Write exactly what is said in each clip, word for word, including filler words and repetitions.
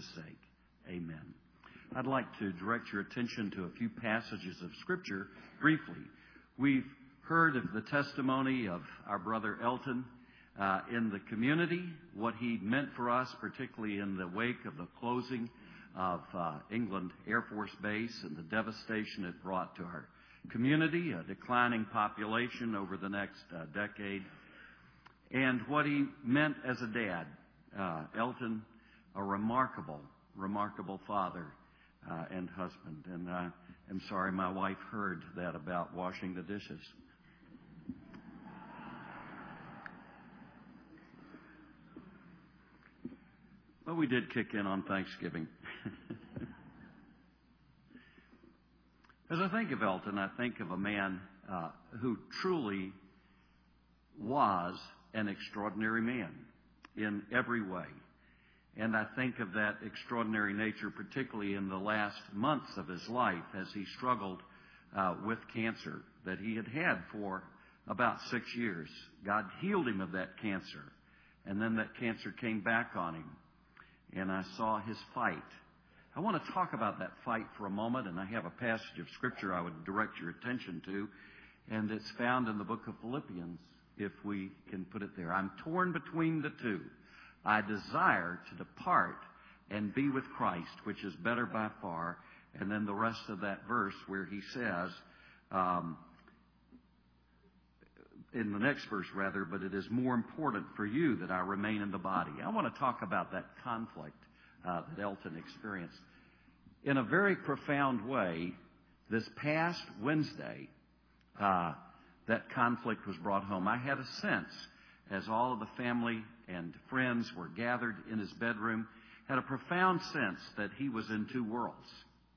Jesus' sake. Amen. I'd like to direct your attention to a few passages of Scripture briefly. We've heard of the testimony of our brother Elton uh, in the community, what he meant for us, particularly in the wake of the closing of uh, England Air Force Base and the devastation it brought to our community, a declining population over the next uh, decade, and what he meant as a dad. Uh, Elton, a remarkable, remarkable father uh, and husband. And uh, I'm sorry my wife heard that about washing the dishes. But we did kick in on Thanksgiving. As I think of Elton, I think of a man uh, who truly was an extraordinary man in every way. And I think of that extraordinary nature particularly in the last months of his life as he struggled uh, with cancer that he had had for about six years. God healed him of that cancer, and then that cancer came back on him. And I saw his fight. I want to talk about that fight for a moment, and I have a passage of Scripture I would direct your attention to, and it's found in the book of Philippians, if we can put it there. I'm torn between the two. I desire to depart and be with Christ, which is better by far. And then the rest of that verse where he says, um, in the next verse rather, but it is more important for you that I remain in the body. I want to talk about that conflict uh, that Elton experienced. In a very profound way, this past Wednesday, uh, that conflict was brought home. I had a sense, as all of the family and friends were gathered in his bedroom, had a profound sense that he was in two worlds.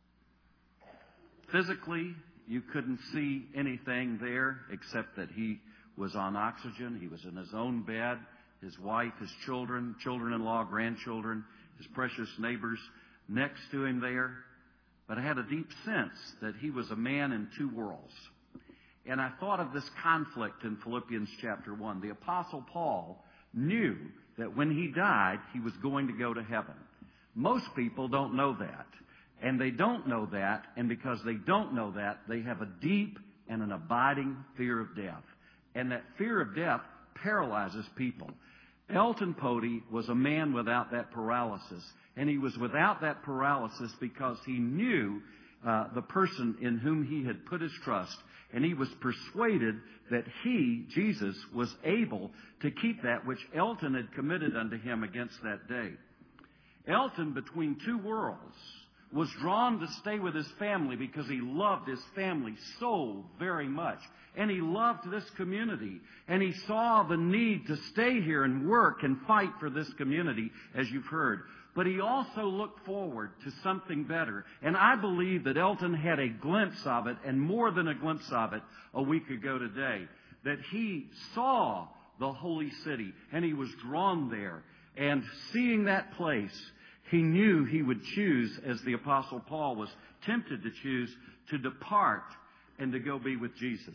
Physically, you couldn't see anything there except that he was on oxygen. He was in his own bed. His wife, his children, children-in-law, grandchildren, his precious neighbors next to him there. But I had a deep sense that he was a man in two worlds. And I thought of this conflict in Philippians chapter one. The Apostle Paul knew that when he died, he was going to go to heaven. Most people don't know that. And they don't know that, and because they don't know that, they have a deep and an abiding fear of death. And that fear of death paralyzes people. Elton Pody was a man without that paralysis. And he was without that paralysis because he knew uh, the person in whom he had put his trust. And he was persuaded that he, Jesus, was able to keep that which Elton had committed unto him against that day. Elton, between two worlds, was drawn to stay with his family because he loved his family so very much. And he loved this community. And he saw the need to stay here and work and fight for this community, as you've heard. But he also looked forward to something better. And I believe that Elton had a glimpse of it, and more than a glimpse of it, a week ago today. That he saw the holy city, and he was drawn there. And seeing that place, he knew he would choose, as the Apostle Paul was tempted to choose, to depart and to go be with Jesus.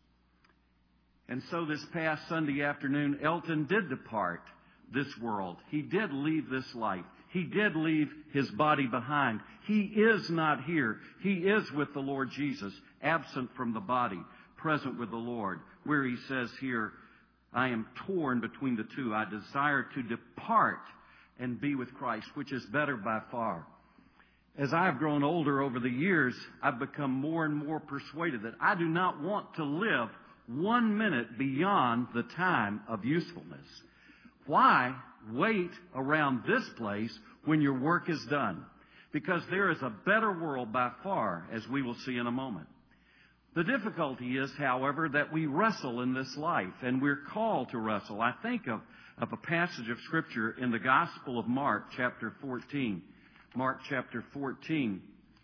And so this past Sunday afternoon, Elton did depart this world. He did leave this life. He did leave his body behind. He is not here. He is with the Lord Jesus, absent from the body, present with the Lord, where he says here, I am torn between the two. I desire to depart and be with Christ, which is better by far. As I've grown older over the years, I've become more and more persuaded that I do not want to live one minute beyond the time of usefulness. Why wait around this place when your work is done? Because there is a better world by far, as we will see in a moment. The difficulty is, however, that we wrestle in this life, and we're called to wrestle. I think of, of a passage of Scripture in the Gospel of Mark, chapter fourteen. Mark, chapter fourteen.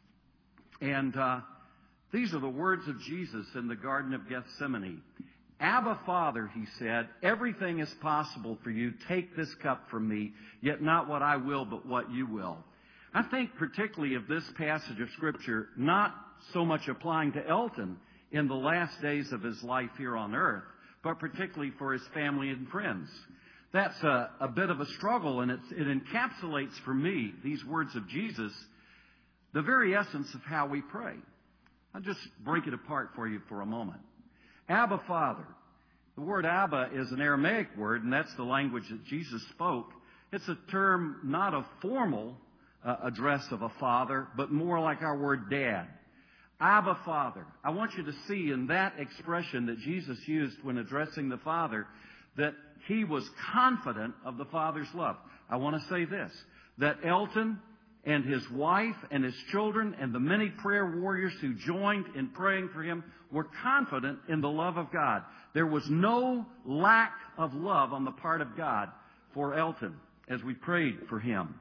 And uh, these are the words of Jesus in the Garden of Gethsemane. Abba, Father, he said, everything is possible for you. Take this cup from me, yet not what I will, but what you will. I think particularly of this passage of Scripture, not so much applying to Elton in the last days of his life here on earth, but particularly for his family and friends. That's a, a bit of a struggle, and it's, it encapsulates for me, these words of Jesus, the very essence of how we pray. I'll just break it apart for you for a moment. Abba, Father. The word Abba is an Aramaic word, and that's the language that Jesus spoke. It's a term, not a formal uh, address of a father, but more like our word dad. Abba, Father. I want you to see in that expression that Jesus used when addressing the Father that He was confident of the Father's love. I want to say this, that Elton and his wife and his children and the many prayer warriors who joined in praying for him were confident in the love of God. There was no lack of love on the part of God for Elton as we prayed for him.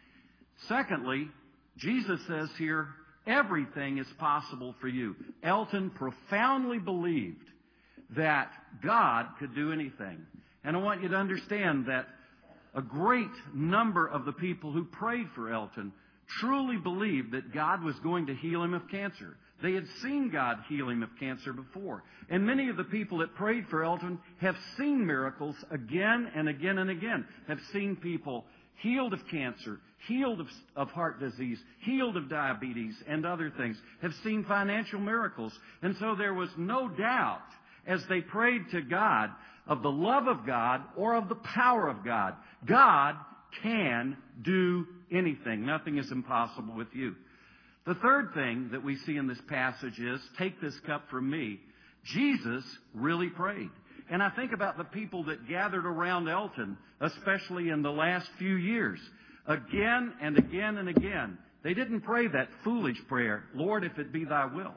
Secondly, Jesus says here, everything is possible for you. Elton profoundly believed that God could do anything. And I want you to understand that a great number of the people who prayed for Elton truly believed that God was going to heal him of cancer. They had seen God heal him of cancer before. And many of the people that prayed for Elton have seen miracles again and again and again, have seen people healed of cancer, healed of, of heart disease, healed of diabetes and other things, have seen financial miracles. And so there was no doubt as they prayed to God of the love of God or of the power of God. God can do anything. Nothing is impossible with you. The third thing that we see in this passage is, take this cup from me. Jesus really prayed. And I think about the people that gathered around Elton, especially in the last few years, again and again and again. They didn't pray that foolish prayer, Lord, if it be thy will.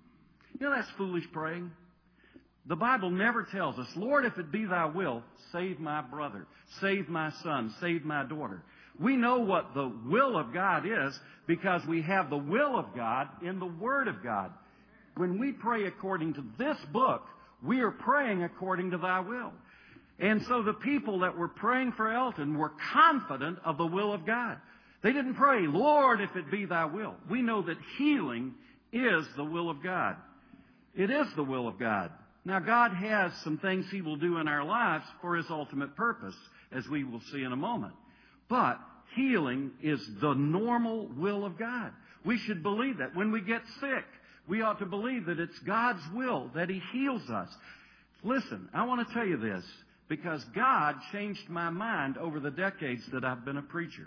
You know, that's foolish praying. The Bible never tells us, Lord, if it be thy will, save my brother, save my son, save my daughter. We know what the will of God is because we have the will of God in the Word of God. When we pray according to this book, we are praying according to thy will. And so the people that were praying for Elton were confident of the will of God. They didn't pray, Lord, if it be thy will. We know that healing is the will of God. It is the will of God. Now, God has some things He will do in our lives for His ultimate purpose, as we will see in a moment. But healing is the normal will of God. We should believe that. When we get sick, we ought to believe that it's God's will that He heals us. Listen, I want to tell you this, because God changed my mind over the decades that I've been a preacher.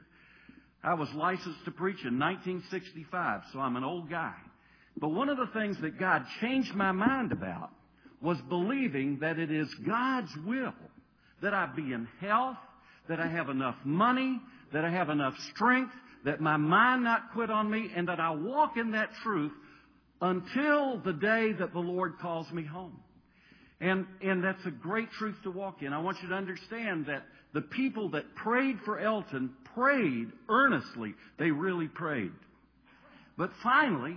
I was licensed to preach in nineteen sixty-five, so I'm an old guy. But one of the things that God changed my mind about was believing that it is God's will that I be in health, that I have enough money, that I have enough strength, that my mind not quit on me, and that I walk in that truth until the day that the Lord calls me home. And, and that's a great truth to walk in. I want you to understand that the people that prayed for Elton prayed earnestly. They really prayed. But finally,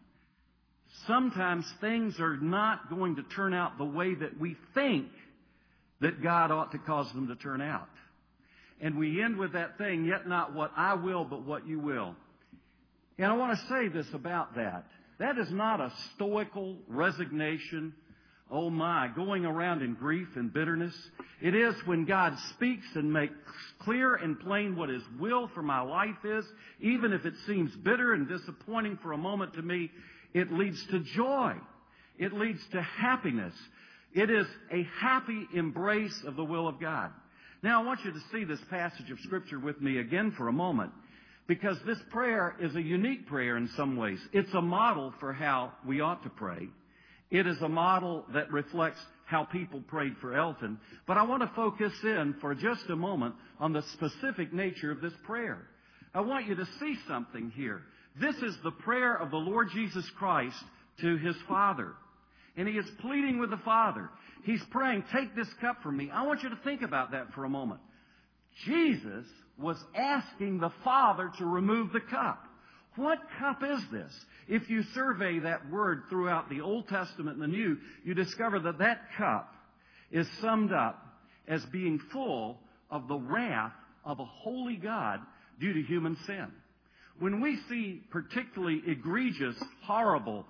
sometimes things are not going to turn out the way that we think that God ought to cause them to turn out. And we end with that thing, yet not what I will, but what you will. And I want to say this about that. That is not a stoical resignation, oh my, going around in grief and bitterness. It is when God speaks and makes clear and plain what His will for my life is, even if it seems bitter and disappointing for a moment to me. It leads to joy. It leads to happiness. It is a happy embrace of the will of God. Now, I want you to see this passage of Scripture with me again for a moment, because this prayer is a unique prayer in some ways. It's a model for how we ought to pray. It is a model that reflects how people prayed for Elton. But I want to focus in for just a moment on the specific nature of this prayer. I want you to see something here. This is the prayer of the Lord Jesus Christ to His Father. And He is pleading with the Father. He's praying, take this cup from me. I want you to think about that for a moment. Jesus was asking the Father to remove the cup. What cup is this? If you survey that word throughout the Old Testament and the New, you discover that that cup is summed up as being full of the wrath of a holy God due to human sin. When we see particularly egregious, horrible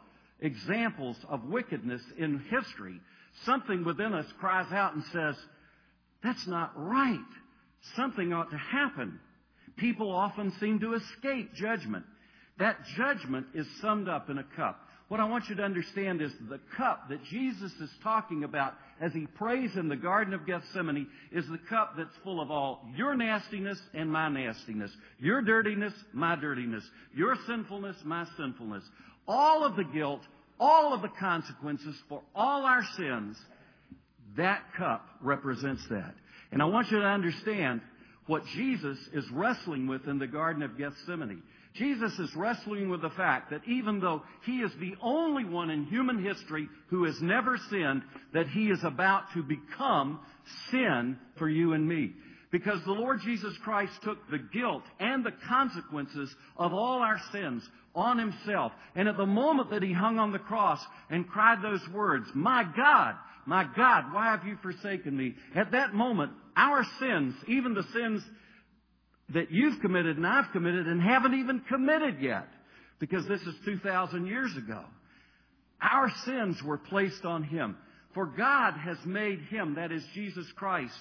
examples of wickedness in history, something within us cries out and says, That's not right. Something ought to happen. People often seem to escape judgment. That judgment is summed up in a cup. What I want you to understand is the cup that Jesus is talking about as He prays in the Garden of Gethsemane is the cup that's full of all your nastiness and my nastiness, your dirtiness, my dirtiness, your sinfulness, my sinfulness. All of the guilt, all of the consequences for all our sins, that cup represents that. And I want you to understand what Jesus is wrestling with in the Garden of Gethsemane. Jesus is wrestling with the fact that even though He is the only one in human history who has never sinned, that He is about to become sin for you and me. Because the Lord Jesus Christ took the guilt and the consequences of all our sins on Himself. And at the moment that He hung on the cross and cried those words, "My God, my God, why have you forsaken me?" At that moment, our sins, even the sins that you've committed and I've committed and haven't even committed yet, because this is two thousand years ago, our sins were placed on Him. For God has made Him, that is Jesus Christ,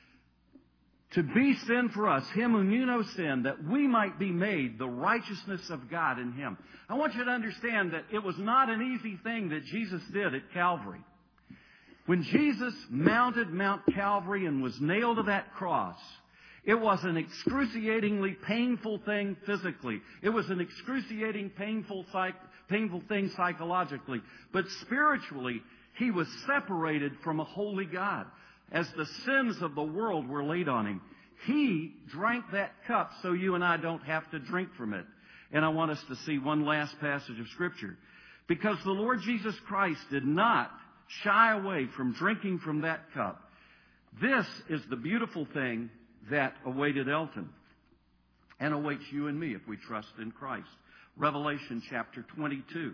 to be sin for us, Him who knew no sin, that we might be made the righteousness of God in Him. I want you to understand that it was not an easy thing that Jesus did at Calvary. When Jesus mounted Mount Calvary and was nailed to that cross, it was an excruciatingly painful thing physically. It was an excruciating, painful, psych, painful thing psychologically. But spiritually, He was separated from a holy God. As the sins of the world were laid on Him, He drank that cup so you and I don't have to drink from it. And I want us to see one last passage of Scripture. Because the Lord Jesus Christ did not shy away from drinking from that cup. This is the beautiful thing that awaited Elton and awaits you and me if we trust in Christ. Revelation chapter twenty-two.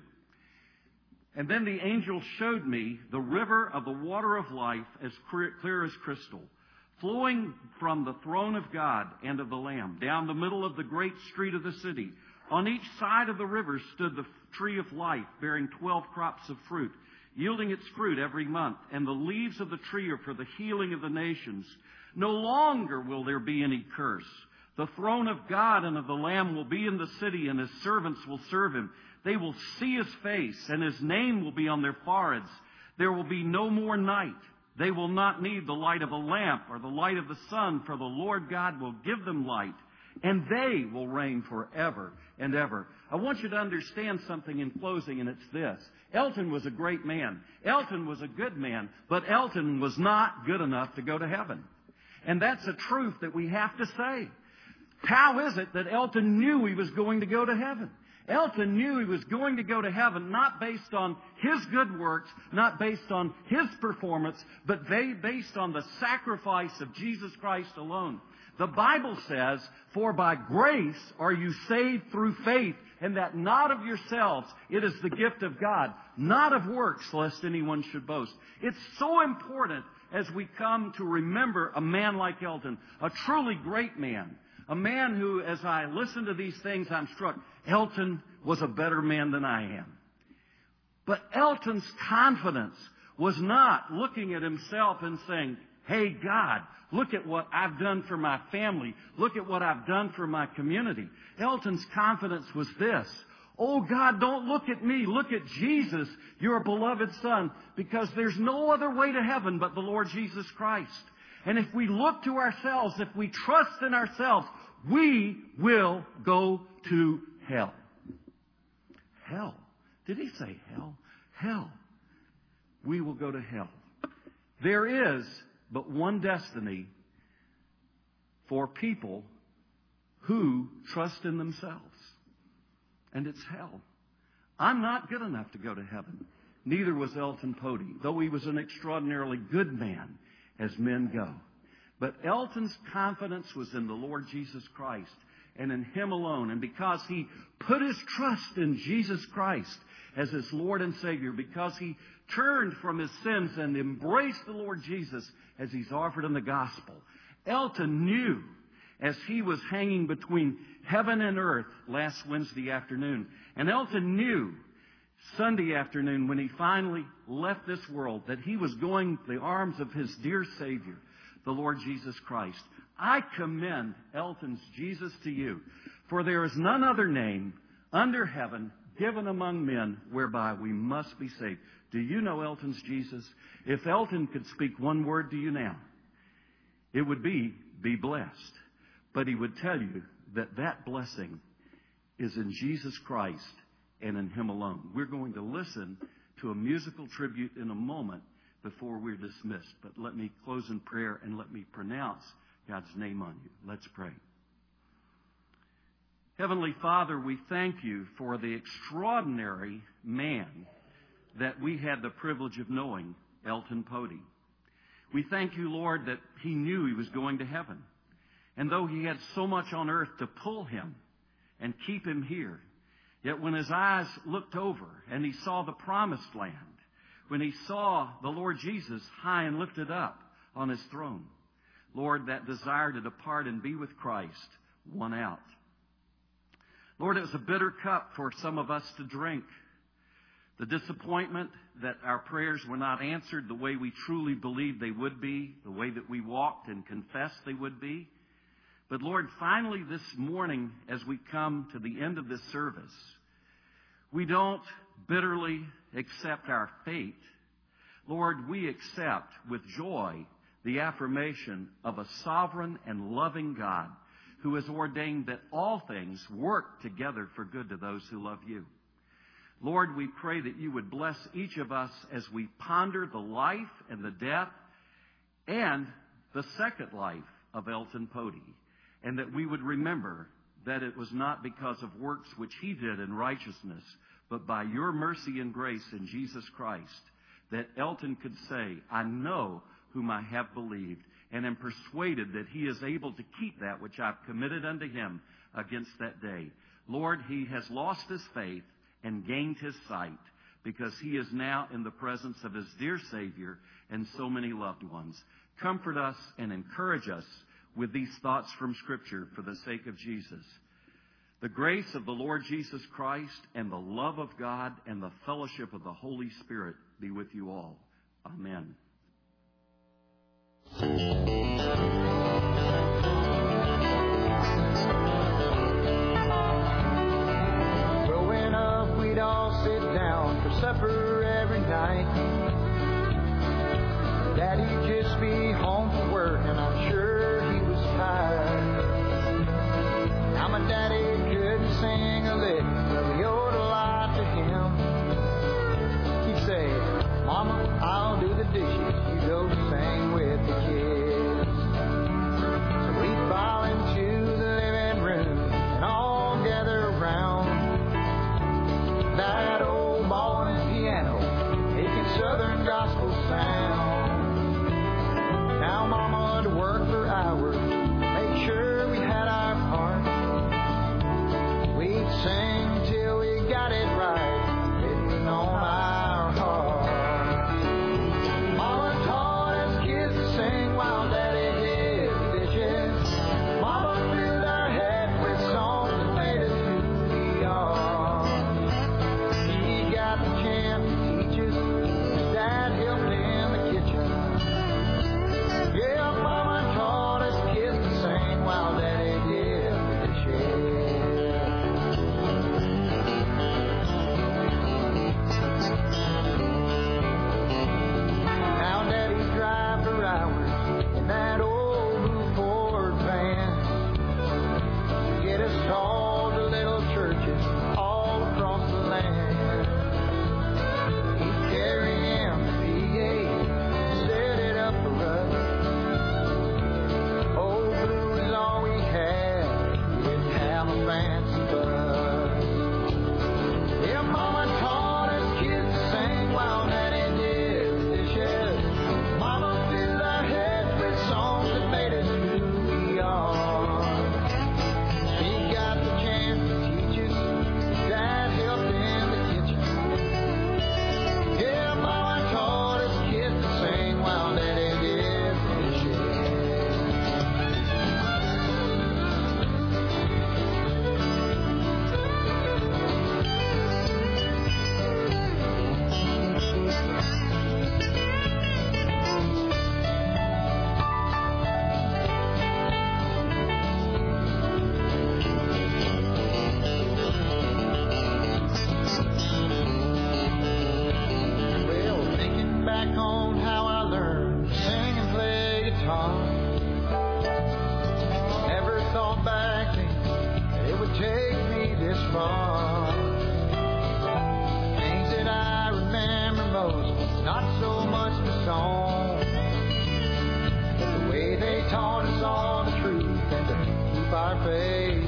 "And then the angel showed me the river of the water of life as clear as crystal, flowing from the throne of God and of the Lamb, down the middle of the great street of the city. On each side of the river stood the tree of life, bearing twelve crops of fruit, yielding its fruit every month. And the leaves of the tree are for the healing of the nations. No longer will there be any curse. The throne of God and of the Lamb will be in the city, and His servants will serve Him. They will see His face, and His name will be on their foreheads. There will be no more night. They will not need the light of a lamp or the light of the sun, for the Lord God will give them light, and they will reign forever and ever." I want you to understand something in closing, and it's this. Elton was a great man. Elton was a good man, but Elton was not good enough to go to heaven. And that's a truth that we have to say. How is it that Elton knew he was going to go to heaven? Elton knew he was going to go to heaven not based on his good works, not based on his performance, but based on the sacrifice of Jesus Christ alone. The Bible says, "For by grace are you saved through faith, and that not of yourselves. It is the gift of God, not of works, lest anyone should boast." It's so important as we come to remember a man like Elton, a truly great man. A man who, as I listen to these things, I'm struck, Elton was a better man than I am. But Elton's confidence was not looking at himself and saying, "Hey, God, look at what I've done for my family. Look at what I've done for my community." Elton's confidence was this: "Oh, God, don't look at me. Look at Jesus, your beloved Son, because there's no other way to heaven but the Lord Jesus Christ. And if we look to ourselves, if we trust in ourselves, we will go to hell." Hell. Did he say hell? Hell. We will go to hell. There is but one destiny for people who trust in themselves, and it's hell. I'm not good enough to go to heaven. Neither was Elton Pody, though he was an extraordinarily good man as men go. But Elton's confidence was in the Lord Jesus Christ and in Him alone. And because he put his trust in Jesus Christ as his Lord and Savior, because he turned from his sins and embraced the Lord Jesus as He's offered in the gospel, Elton knew, as he was hanging between heaven and earth last Wednesday afternoon, and Elton knew Sunday afternoon when he finally left this world, that he was going to the arms of his dear Savior, the Lord Jesus Christ. I commend Elton's Jesus to you, for there is none other name under heaven given among men whereby we must be saved. Do you know Elton's Jesus? If Elton could speak one word to you now, it would be, be blessed. But he would tell you that that blessing is in Jesus Christ and in Him alone. We're going to listen to a musical tribute in a moment before we're dismissed. But let me close in prayer and let me pronounce God's name on you. Let's pray. Heavenly Father, we thank you for the extraordinary man that we had the privilege of knowing, Elton Pody. We thank you, Lord, that he knew he was going to heaven. And though he had so much on earth to pull him and keep him here, yet when his eyes looked over and he saw the promised land, when he saw the Lord Jesus high and lifted up on His throne, Lord, that desire to depart and be with Christ won out. Lord, it was a bitter cup for some of us to drink. The disappointment that our prayers were not answered the way we truly believed they would be, the way that we walked and confessed they would be. But Lord, finally this morning, as we come to the end of this service, we don't bitterly accept our fate. Lord, we accept with joy the affirmation of a sovereign and loving God who has ordained that all things work together for good to those who love you. Lord, we pray that you would bless each of us as we ponder the life and the death and the second life of Elton Pody, and that we would remember that it was not because of works which he did in righteousness, but by your mercy and grace in Jesus Christ, that Elton could say, I know whom I have believed, and am persuaded that he is able to keep that which I've committed unto him against that day. Lord, he has lost his faith and gained his sight, because he is now in the presence of his dear Savior and so many loved ones. Comfort us and encourage us with these thoughts from Scripture for the sake of Jesus. The grace of the Lord Jesus Christ and the love of God and the fellowship of the Holy Spirit be with you all. Amen. Growing up, we'd all sit down for supper every night. Daddy'd just be home from work, and I'm sure he was tired. Now my daddy couldn't sing a lick, but we owed a lot to him. He'd say, Mama, I'll do the dishes, you go sing with the kids. So we'd file into the living room and all gather around that old ball and piano, making such fun. Things that I remember most, not so much the song, but the way they taught us all the truth and to keep our faith.